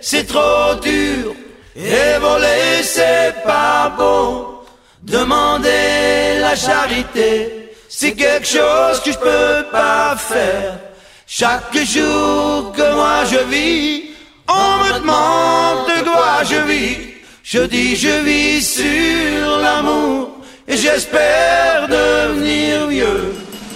c'est trop dur. Et voler, c'est pas bon. Demander la charité, c'est quelque chose que je peux pas faire. Chaque jour que moi je vis, on me demande de quoi je vis. Je dis je vis sur l'amour et j'espère devenir vieux.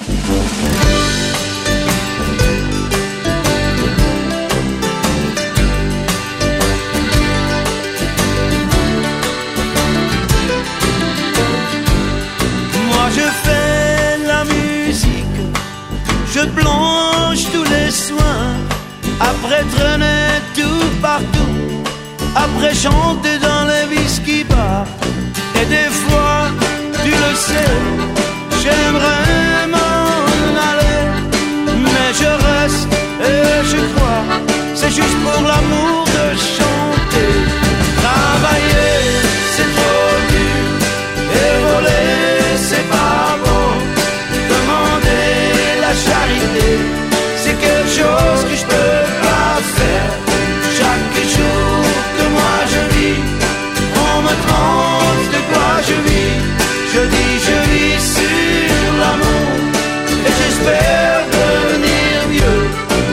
Moi je fais la musique, je plonge tous les soirs, après traîner tout partout, après chanter dans les whisky bars. Et des fois, tu le sais, j'aimerais m'en aller, mais je reste et je crois, c'est juste pour l'amour de chanter. Travailler, c'est trop dur, et voler, c'est pas bon. Demander la charité, c'est quelque chose que je peux pas faire. Chaque jour que moi je vis, on me demande de quoi je vis. Je dis je vis sur l'amour et j'espère devenir vieux.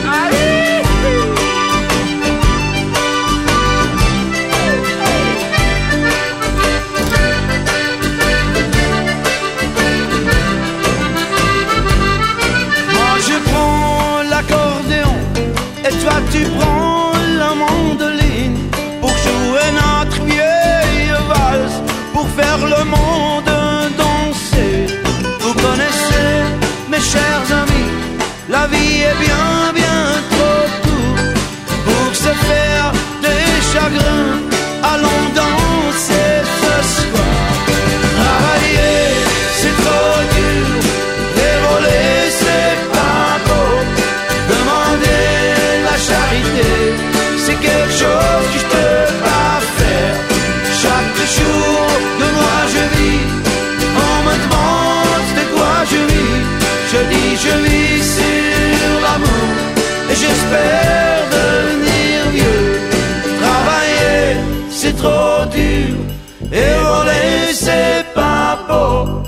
Moi je prends l'accordéon et toi tu prends la mandoline pour jouer notre vieille valse, pour faire le monde danser. Vous connaissez, mes chers amis, la vie est bien, bien trop courte pour se faire des chagrins. Allons danser ce soir. Travailler, c'est trop dur, et voler, c'est pas beau. Demander la charité, c'est quelque chose que je peux pas faire. Chaque jour que moi je vis, on me demande de quoi je vis. Je dis je vis sur l'amour et j'espère devenir vieux. Travailler, c'est trop dur, et voler, c'est pas beau.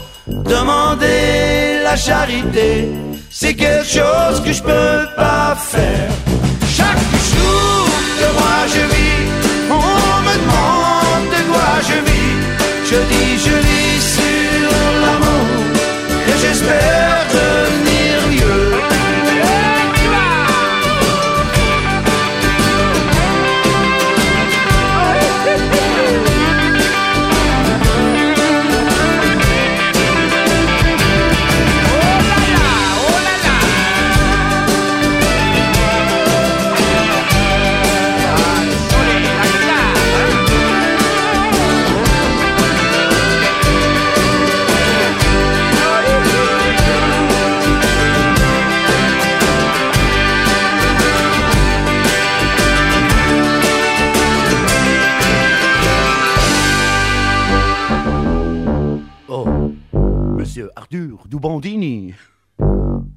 Demander la charité, c'est quelque chose que je peux pas faire. Chaque jour que moi je vis, on me demande de quoi je vis. Je dis je vis sur l'amour et j'espère devenir vieux. Monsieur Arthur Dubondini.